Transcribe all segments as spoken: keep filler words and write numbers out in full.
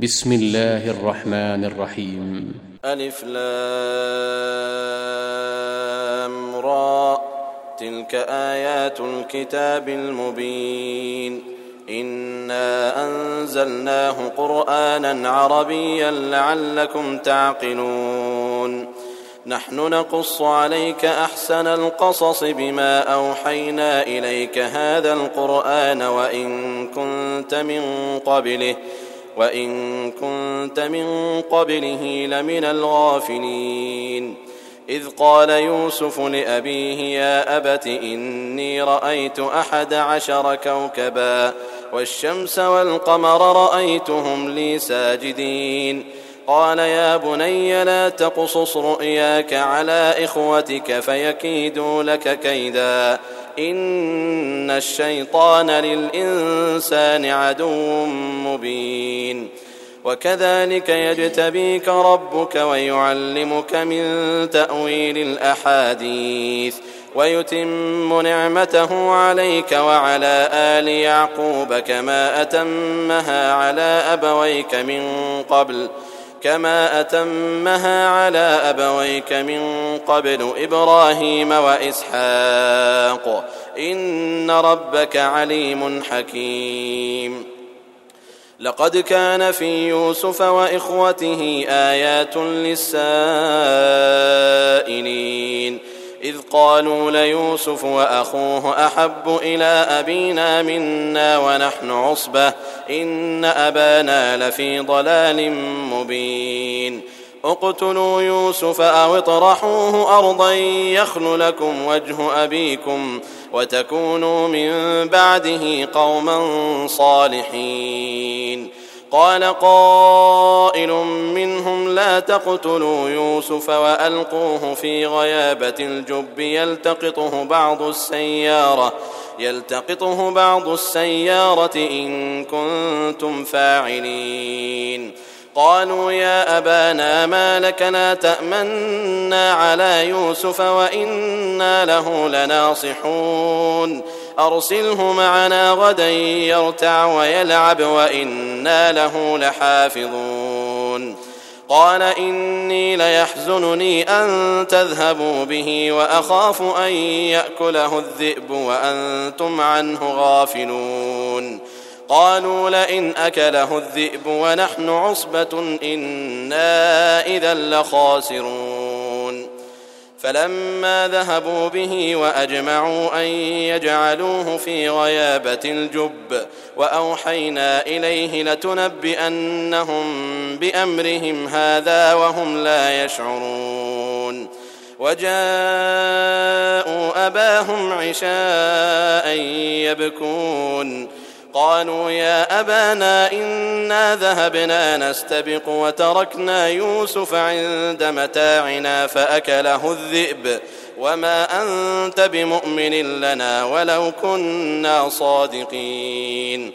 بسم الله الرحمن الرحيم. ألف لام را، تلك آيات الكتاب المبين. إنا أنزلناه قرآنا عربيا لعلكم تعقلون. نحن نقص عليك أحسن القصص بما أوحينا إليك هذا القرآن وإن كنت من قبله وإن كنت من قبله لمن الغافلين. إذ قال يوسف لأبيه يا أبت إني رأيت أحد عشر كوكبا والشمس والقمر رأيتهم لي ساجدين. قال يا بني لا تقصص رؤياك على إخوتك فيكيدوا لك كيدا إن الشيطان للإنسان عدو مبين. وكذلك يجتبيك ربك ويعلمك من تأويل الأحاديث ويتم نعمته عليك وعلى آل يعقوب كما أتمها على أبويك من قبل كما أتمها على أبويك من قبل إبراهيم وإسحاق إن ربك عليم حكيم. لقد كان في يوسف وإخوته آيات للسائلين إذ قالوا ليوسف وأخوه أحب إلى أبينا منا ونحن عصبة إن أبانا لفي ضلال مبين. اقتلوا يوسف أو اطرحوه أرضا يخل لكم وجه أبيكم وتكونوا من بعده قوما صالحين. قال قائل منهم لا تقتلوا يوسف وألقوه في غيابة الجب يلتقطه بعض السيارة يلتقطه بعض السيارة إن كنتم فاعلين. قالوا يا أبانا ما لك لا تأمنا على يوسف وإنا له لناصحون أرسله معنا غدا يرتع ويلعب وإنا له لحافظون. قال إني ليحزنني أن تذهبوا به وأخاف أن يأكله الذئب وأنتم عنه غافلون. قالوا لئن أكله الذئب ونحن عصبة إنا إذا لخاسرون. فلما ذهبوا به وأجمعوا أن يجعلوه في غيابة الجب وأوحينا إليه لتنبئنهم بأمرهم هذا وهم لا يشعرون. وجاءوا أباهم عشاء يبكون. قالوا يا أبانا إنا ذهبنا نستبق وتركنا يوسف عند متاعنا فأكله الذئب وما أنت بمؤمن لنا ولو كنا صادقين.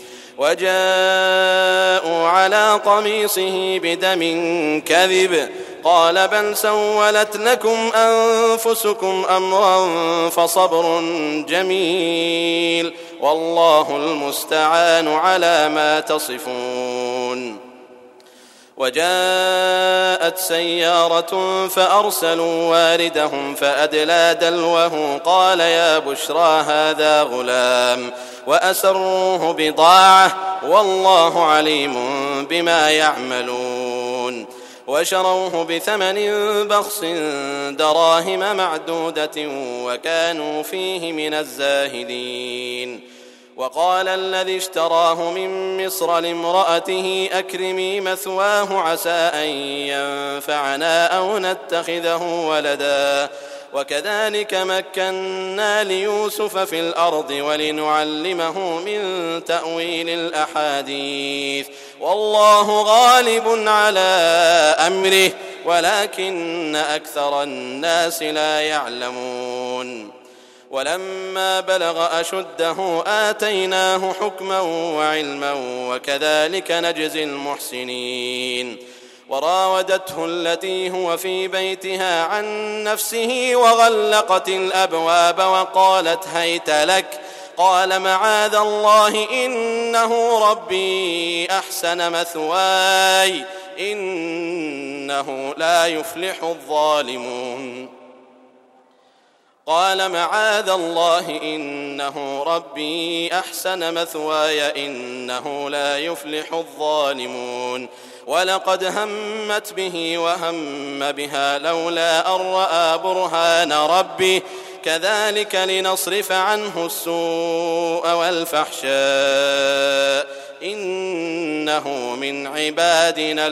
وجاءوا على قميصه بدم كذب قال بل سولت لكم أنفسكم أمرا فصبر جميل والله المستعان على ما تصفون. وجاءت سيارة فأرسلوا واردهم فأدلى دلوه قال يا بشرى هذا غلام وأسروه بضاعة والله عليم بما يعملون. وشروه بثمن بخس دراهم معدودة وكانوا فيه من الزاهدين. وقال الذي اشتراه من مصر لامرأته أكرمي مثواه عسى أن ينفعنا أو نتخذه ولدا وكذلك مكنا ليوسف في الأرض ولنعلمه من تأويل الأحاديث والله غالب على أمره ولكن أكثر الناس لا يعلمون. ولما بلغ أشده آتيناه حكما وعلما وكذلك نجزي المحسنين. وراودته التي هو في بيتها عن نفسه وغلقت الأبواب وقالت هيت لك قال معاذ الله إنه ربي أحسن مثواي إنه لا يفلح الظالمون قال معاذ الله إنه ربي أحسن مثواي إنه لا يفلح الظالمون ولقد همت به وهم بها لولا أن رأى برهان ربه كذلك لنصرف عنه السوء والفحشاء إنه من عبادنا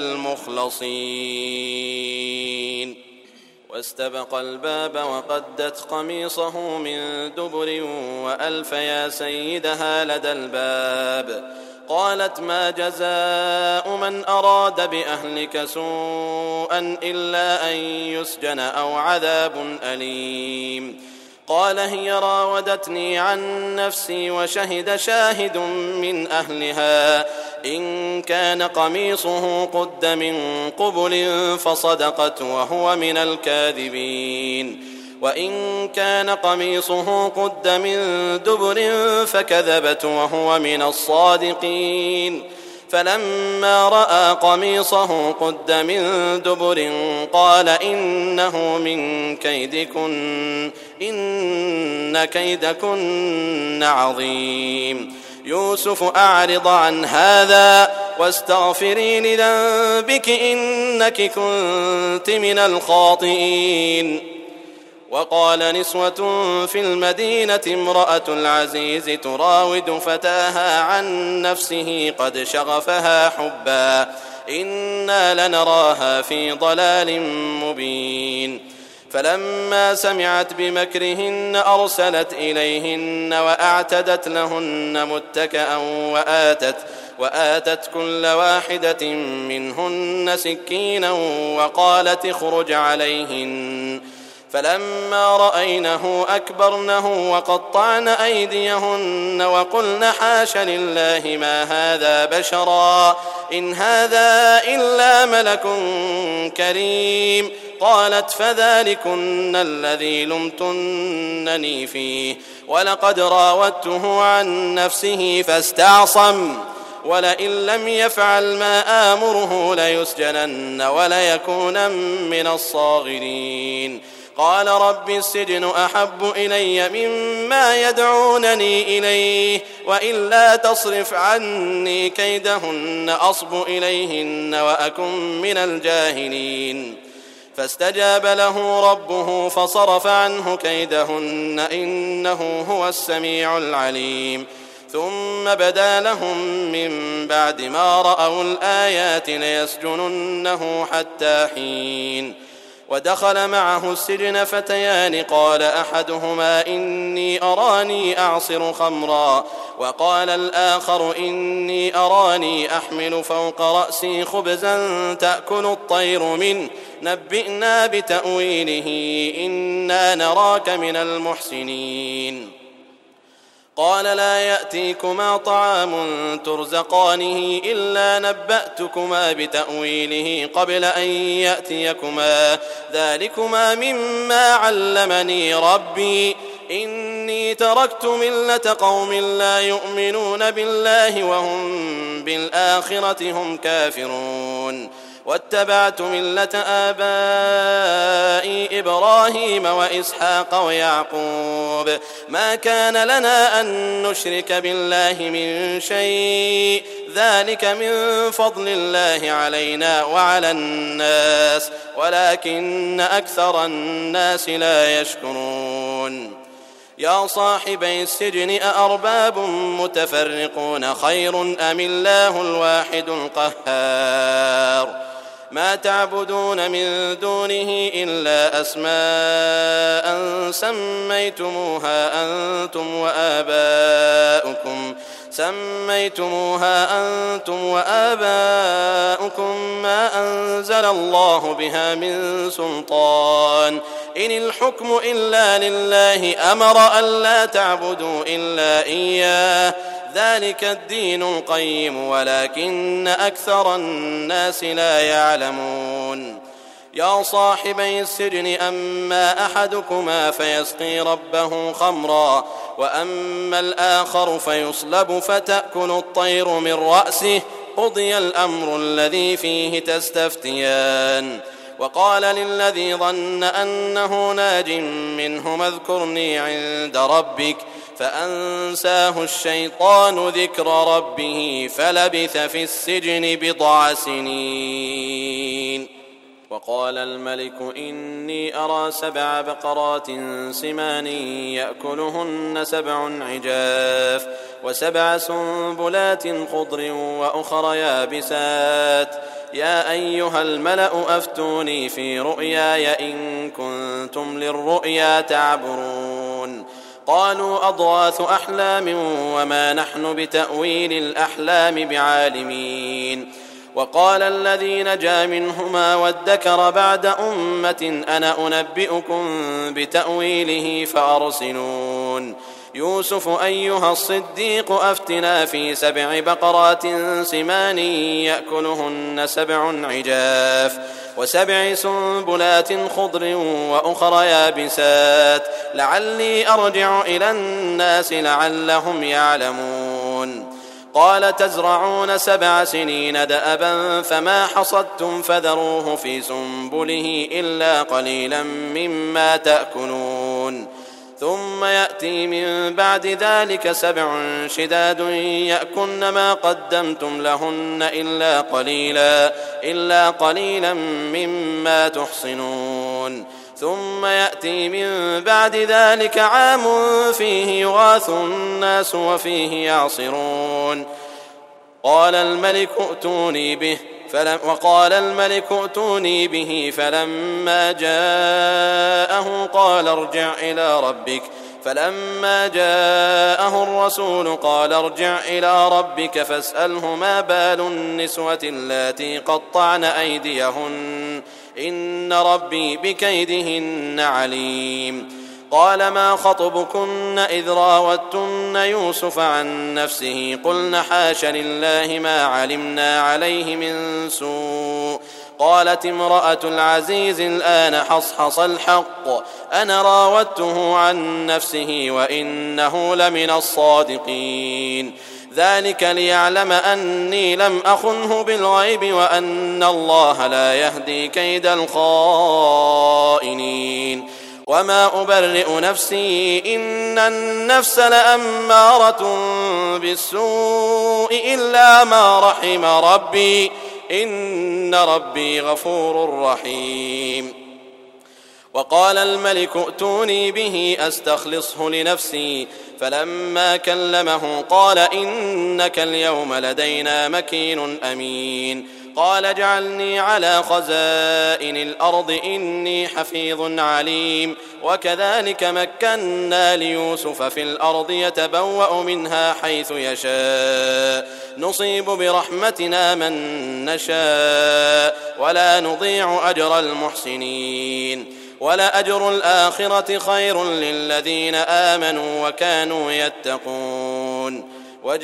المخلصين واستبق الباب وقدت قميصه من دبر وألف يا سيدها لدى الباب قالت ما جزاء من أراد بأهلك سوءا إلا أن يسجن أو عذاب أليم قال هي راودتني عن نفسي وشهد شاهد من أهلها إن كان قميصه قد من قبل فصدقت وهو من الكاذبين وإن كان قميصه قد من دبر فكذبت وهو من الصادقين فلما رأى قميصه قد من دبر قال إنه من كيدكن إن كيدكن عظيم يوسف أعرض عن هذا واستغفري لذنبك إنك كنت من الخاطئين وقال نسوة في المدينة امرأة العزيز تراود فتاها عن نفسه قد شغفها حبا إنا لنراها في ضلال مبين فلما سمعت بمكرهن أرسلت إليهن وأعتدت لهن متكئا وآتت, وآتت كل واحدة منهن سكينا وقالت اخرج عليهن فلما رأينه أكبرنه وقطعن أيديهن وقلن حاش لله ما هذا بشرا إن هذا إلا ملك كريم قالت فذلكن الذي لمتنني فيه ولقد راودته عن نفسه فاستعصم ولئن لم يفعل ما آمره ليسجنن وليكون من الصاغرين قال رب السجن أحب إلي مما يدعونني إليه وإلا تصرف عني كيدهن أصب إليهن وأكن من الجاهلين فاستجاب له ربه فصرف عنه كيدهن إنه هو السميع العليم ثم بدا لهم من بعد ما رأوا الآيات ليسجننه حتى حين ودخل معه السجن فتيان قال أحدهما إني أراني أعصر خمرا وقال الآخر إني أراني أحمل فوق رأسي خبزا تأكل الطير منه نبئنا بتأويله إنا نراك من المحسنين قال لا يأتيكما طعام ترزقانه إلا نبأتكما بتأويله قبل أن يأتيكما ذلكما مما علمني ربي إني تركت ملة قوم لا يؤمنون بالله وهم بالآخرة هم كافرون واتبعت ملة آبائي إبراهيم وإسحاق ويعقوب ما كان لنا أن نشرك بالله من شيء ذلك من فضل الله علينا وعلى الناس ولكن أكثر الناس لا يشكرون يا صاحبي السجن أأرباب متفرقون خير أم الله الواحد القهار ما تعبدون من دونه إلا أسماء سميتموها أنتم وآباؤكم سميتموها أنتم وآباؤكم ما أنزل الله بها من سلطان إن الحكم إلا لله أمر ألا تعبدوا إلا إياه ذلك الدين القيم ولكن أكثر الناس لا يعلمون يا صاحبي السجن أما أحدكما فيسقي ربه خمرا وأما الآخر فيصلب فتأكل الطير من رأسه قضي الأمر الذي فيه تستفتيان. وقال للذي ظن أنه ناج منهما اذكرني عند ربك فأنساه الشيطان ذكر ربه فلبث في السجن بضع سنين. وقال الملك إني أرى سبع بقرات سمان يأكلهن سبع عجاف وسبع سنبلات خضر وأخر يابسات يا أيها الملأ أفتوني في رؤياي إن كنتم للرؤيا تعبرون. قالوا أضغاث أحلام وما نحن بتأويل الأحلام بعالمين. وقال الذي نجا منهما وادكر بعد أمة أنا أنبئكم بتأويله فأرسلون. يوسف أيها الصديق أفتنا في سبع بقرات سمان يأكلهن سبع عجاف وسبع سنبلات خضر وأخر يابسات لعلي أرجع إلى الناس لعلهم يعلمون. قال تزرعون سبع سنين دأبا فما حصدتم فذروه في سنبله إلا قليلا مما تأكلون. ثم يأتي من بعد ذلك سبع شداد يأكلن ما قدمتم لهن إلا قليلا, إلا قليلا مما تحصنون. ثم يأتي من بعد ذلك عام فيه يغاث الناس وفيه يعصرون. قال الملك ائتوني به فلم وقال الملك ائتوني به فلما جاءه قال ارجع إلى ربك فلما جاءه الرسول قال ارجع إلى ربك فاسأله ما بال النسوة اللاتي قطعن أيديهن إن ربي بكيدهن عليم. قال ما خطبكن إذ راوتن يوسف عن نفسه قلن حاش لله ما علمنا عليه من سوء. قالت امرأة العزيز الآن حصحص الحق أنا راودته عن نفسه وإنه لمن الصادقين. ذلك ليعلم أني لم أخنه بالغيب وأن الله لا يهدي كيد الخائنين. وما أبرئ نفسي إن النفس لأمارة بالسوء إلا ما رحم ربي إن ربي غفور رحيم. وقال الملك ائتوني به أستخلصه لنفسي فلما كلمه قال إنك اليوم لدينا مكين أمين. قال اجعلني على خزائن الأرض إني حفيظ عليم. وكذلك مكنا ليوسف في الأرض يتبوأ منها حيث يشاء نصيب برحمتنا من نشاء ولا نضيع أجر المحسنين. ولأجر الآخرة خير للذين آمنوا وكانوا يتقون.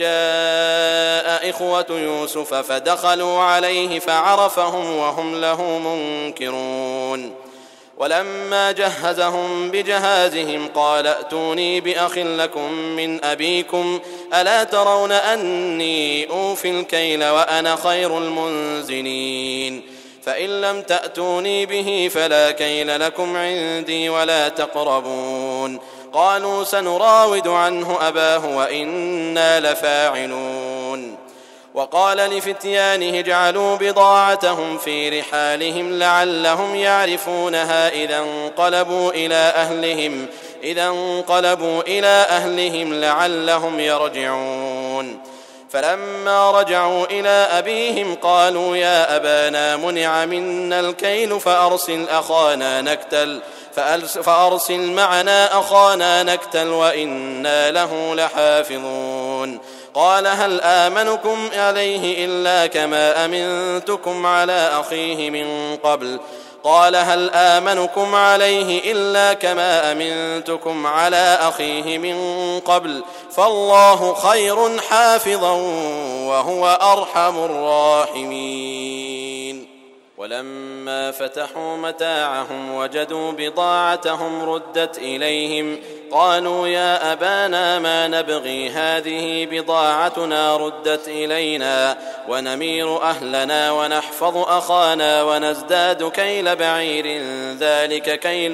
وجاء إخوة يوسف فدخلوا عليه فعرفهم وهم له منكرون. ولما جهزهم بجهازهم قال ائتوني بأخ لكم من أبيكم ألا ترون أني أوفي الكيل وأنا خير المنزلين. فإن لم تأتوني به فلا كيل لكم عندي ولا تقربون. قالوا سنراود عنه أباه وإنا لفاعلون. وقال لفتيانه اجعلوا بضاعتهم في رحالهم لعلهم يعرفونها إذا انقلبوا إلى أهلهم إذا انقلبوا إلى أهلهم لعلهم يرجعون. فلما رجعوا إلى أبيهم قالوا يا أبانا منع منا الكيل فأرسل أخانا نكتل فأرسل معنا أخانا نكتل وإنا له لحافظون. قال هل آمنكم عليه إلا كما أمنتكم على أخيه من قبل قال هل آمنكم عليه إلا كما أمنتكم على أخيه من قبل فالله خير حافظا وهو أرحم الراحمين. ولما فتحوا متاعهم وجدوا بضاعتهم ردت إليهم قالوا يا أبانا ما نبغي هذه بضاعتنا ردت إلينا ونمير أهلنا ونحفظ أخانا ونزداد كيل بعير ذلك كيل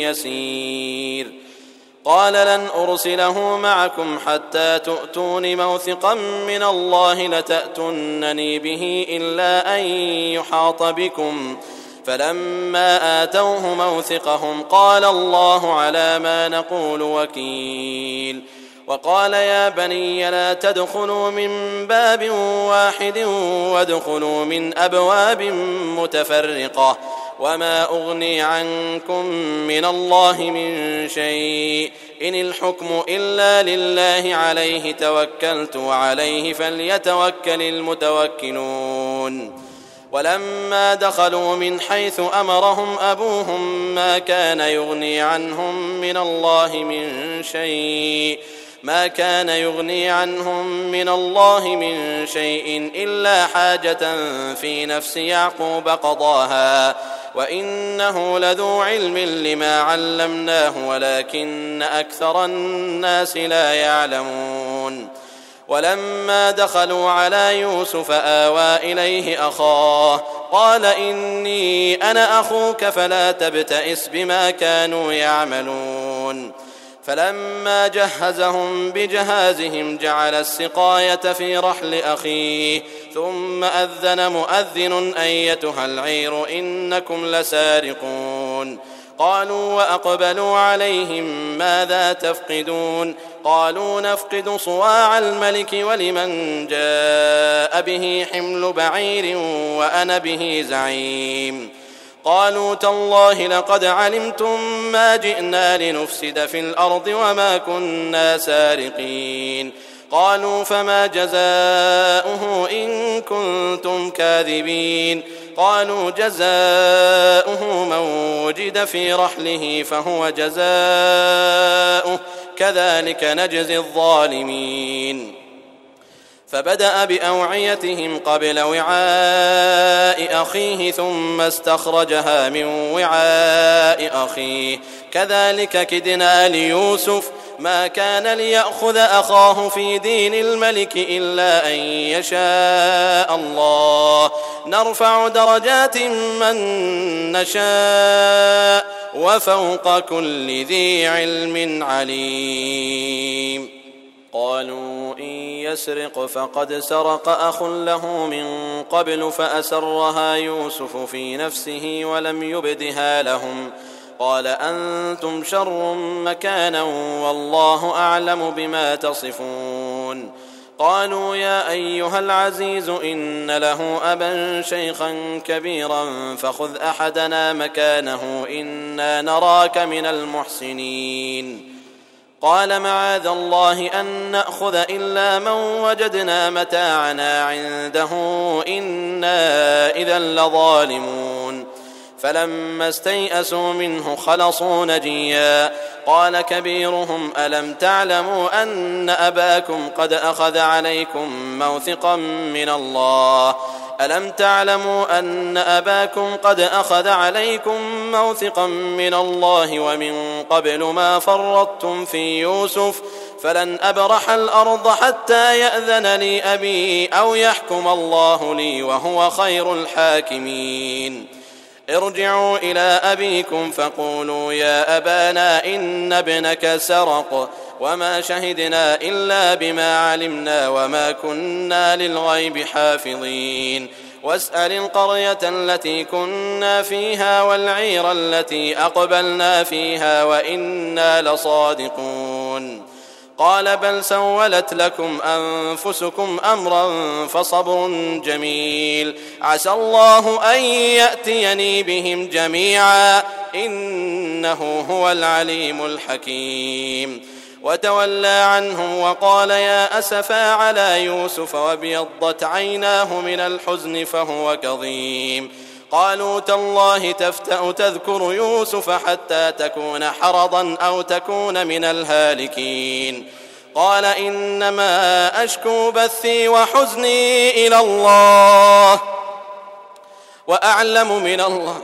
يسير. قال لن أرسله معكم حتى تؤتون موثقا من الله لتأتونني به إلا أن يحاط بكم. فلما آتوه موثقهم قال الله على ما نقول وكيل. وقال يا بني لا تدخلوا من باب واحد وادخلوا من أبواب متفرقة وما أغني عنكم من الله من شيء إن الحكم إلا لله عليه توكلت وعليه فليتوكل المتوكلون. ولما دخلوا من حيث أمرهم أبوهم ما كان يغني عنهم من الله من شيء ما كان يغني عنهم من الله من شيء إلا حاجة في نفس يعقوب قضاها وإنه لذو علم لما علمناه ولكن أكثر الناس لا يعلمون. ولما دخلوا على يوسف آوى إليه أخاه قال إني أنا أخوك فلا تبتئس بما كانوا يعملون. فلما جهزهم بجهازهم جعل السقاية في رحل أخيه ثم أذن مؤذن أيتها العير إنكم لسارقون. قالوا وأقبلوا عليهم ماذا تفقدون قالوا نفقد صواع الملك ولمن جاء به حمل بعير وأنا به زعيم. قالوا تالله لقد علمتم ما جئنا لنفسد في الأرض وما كنا سارقين. قالوا فما جزاؤه إن كنتم كاذبين. قالوا جزاؤه من وجد في رحله فهو جزاؤه كذلك نجزي الظالمين. فبدأ بأوعيتهم قبل وعاء أخيه ثم استخرجها من وعاء أخيه كذلك كدنا ليوسف ما كان ليأخذ أخاه في دين الملك إلا أن يشاء الله نرفع درجات من نشاء وفوق كل ذي علم عليم. قالوا إن يسرق فقد سرق أخ له من قبل فأسرها يوسف في نفسه ولم يبدها لهم قال أنتم شر مكانا والله أعلم بما تصفون. قالوا يا أيها العزيز إن له أبا شيخا كبيرا فخذ أحدنا مكانه إنا نراك من المحسنين. قال معاذ الله أن نأخذ إلا من وجدنا متاعنا عنده إنا إذا لظالمون. فلما استيئسوا منه خلصوا نجيا قال كبيرهم ألم تعلموا أن أباكم قد أخذ عليكم موثقا من الله ألم تعلموا أن أباكم قد أخذ عليكم موثقا من الله ومن قبل ما فرطتم في يوسف فلن أبرح الأرض حتى يأذن لي أبي أو يحكم الله لي وهو خير الحاكمين. ارجعوا إلى أبيكم فقولوا يا أبانا إن ابنك سرق وما شهدنا إلا بما علمنا وما كنا للغيب حافظين. واسأل القرية التي كنا فيها والعير التي أقبلنا فيها وإنا لصادقون. قال بل سولت لكم أنفسكم أمرا فصبر جميل عسى الله أن يأتيني بهم جميعا إنه هو العليم الحكيم. وتولى عنهم وقال يا أسفا على يوسف وابيضت عيناه من الحزن فهو كظيم. قالوا تالله تفتأ تذكر يوسف حتى تكون حرضا أو تكون من الهالكين. قال إنما أشكو بثي وحزني إلى الله وأعلم من الله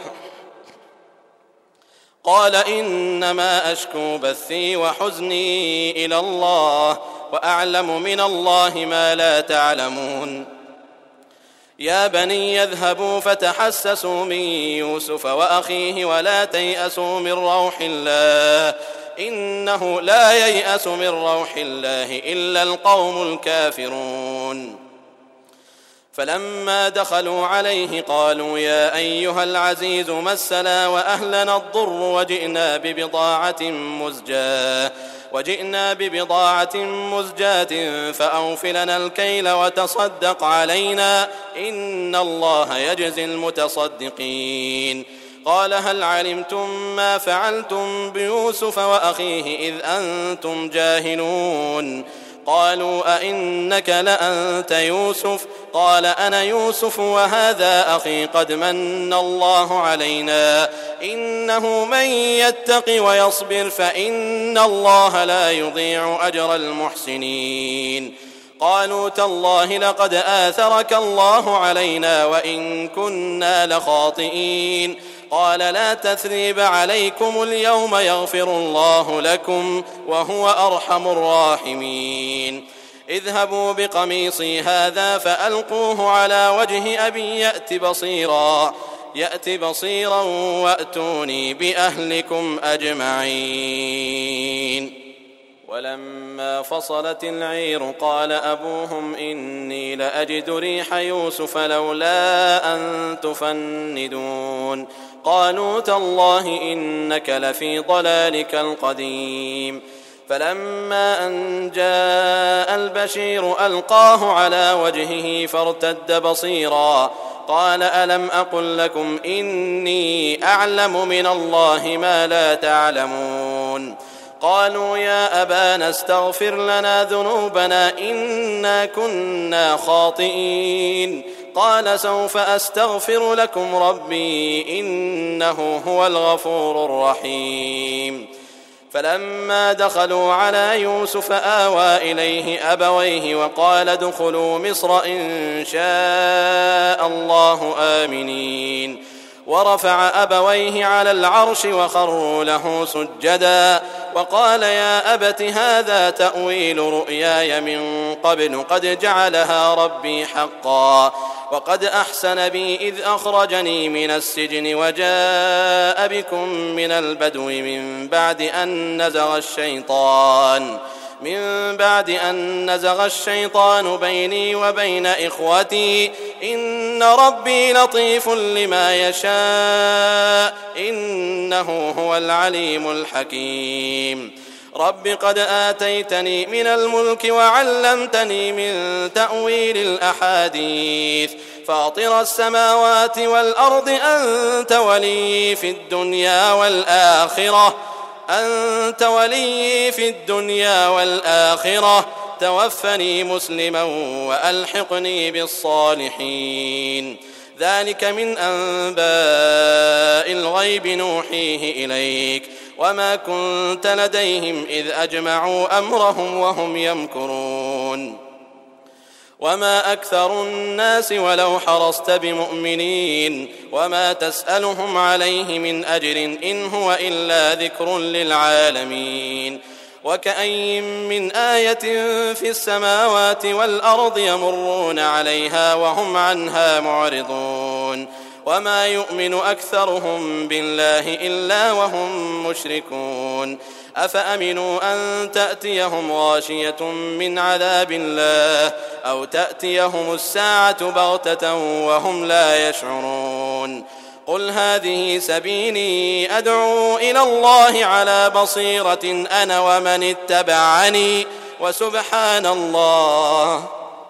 قال إنما أشكو بثي وحزني إلى الله وأعلم من الله ما لا تعلمون يا بني اذهبوا فتحسسوا من يوسف وأخيه ولا تيأسوا من روح الله إنه لا ييأس من روح الله إلا القوم الكافرون فلما دخلوا عليه قالوا يا أيها العزيز مسنا وأهلنا الضر وجئنا ببضاعة مزجاة وجئنا ببضاعة مزجاة فأوف لنا الكيل وتصدق علينا إن الله يجزي المتصدقين قال هل علمتم ما فعلتم بيوسف وأخيه إذ أنتم جاهلون قالوا أئنك لأنت يوسف قال أنا يوسف وهذا أخي قد من الله علينا إنه من يتق ويصبر فإن الله لا يضيع أجر المحسنين قالوا تالله لقد آثرك الله علينا وإن كنا لخاطئين قال لا تثريب عليكم اليوم يغفر الله لكم وهو أرحم الراحمين اذهبوا بقميصي هذا فألقوه على وجه أبي يأت بصيرا يأت بصيرا وأتوني بأهلكم أجمعين ولما فصلت العير قال أبوهم إني لأجد ريح يوسف لولا أن تفندون قالوا تالله إنك لفي ضلالك القديم فلما أن جاء البشير ألقاه على وجهه فارتد بصيرا قال ألم أقل لكم إني أعلم من الله ما لا تعلمون قالوا يا أبانا استغفر لنا ذنوبنا إنا كنا خاطئين قال سوف أستغفر لكم ربي إنه هو الغفور الرحيم فلما دخلوا على يوسف آوى إليه أبويه وقال ادخلوا مصر إن شاء الله آمنين ورفع أبويه على العرش وخروا له سجدا وقال يا أبت هذا تأويل رؤياي من قبل قد جعلها ربي حقا وقد أحسن بي إذ أخرجني من السجن وجاء بكم من البدو من بعد أن نزغ الشيطان من بعد أن نزغ الشيطان بيني وبين إخوتي إن ربي لطيف لما يشاء إنه هو العليم الحكيم رب قد آتيتني من الملك وعلمتني من تأويل الأحاديث فاطر السماوات والأرض أنت ولي في الدنيا والآخرة أنت ولي في الدنيا والآخرة توفني مسلما وألحقني بالصالحين ذلك من أنباء الغيب نوحيه إليك وما كنت لديهم إذ أجمعوا أمرهم وهم يمكرون وما أكثر الناس ولو حرصت بمؤمنين وما تسألهم عليه من أجر إن هو إلا ذكر للعالمين وكأين من آية في السماوات والأرض يمرون عليها وهم عنها معرضون وما يؤمن أكثرهم بالله إلا وهم مشركون أفأمنوا أن تأتيهم غاشية من عذاب الله أو تأتيهم الساعة بغتة وهم لا يشعرون قل هذه سبيلي أدعو إلى الله على بصيرة أنا ومن اتبعني وسبحان الله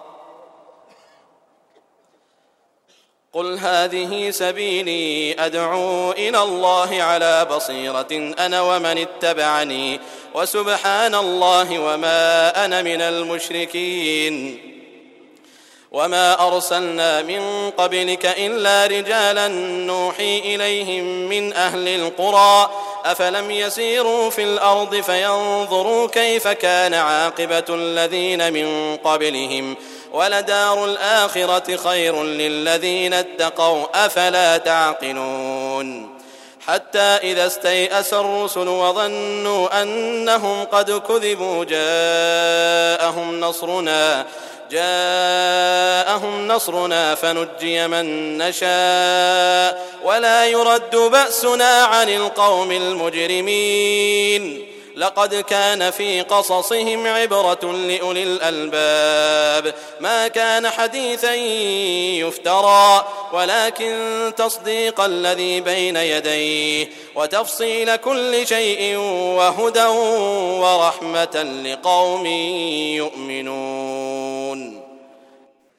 قل هذه سبيلي أدعو إلى الله على بصيرة أنا ومن اتبعني وسبحان الله وما أنا من المشركين وما أرسلنا من قبلك إلا رجالا نوحي إليهم من أهل القرى أفلم يسيروا في الأرض فينظروا كيف كان عاقبة الذين من قبلهم ولدار الآخرة خير للذين اتقوا أفلا تعقلون حتى إذا استيأس الرسل وظنوا أنهم قد كذبوا جاءهم نصرنا جاءهم نصرنا فنجي من نشاء ولا يرد بأسنا عن القوم المجرمين لقد كان في قصصهم عبرة لأولي الألباب ما كان حديثا يفترى ولكن تصديق الذي بين يديه وتفصيل كل شيء وهدى ورحمة لقوم يؤمنون.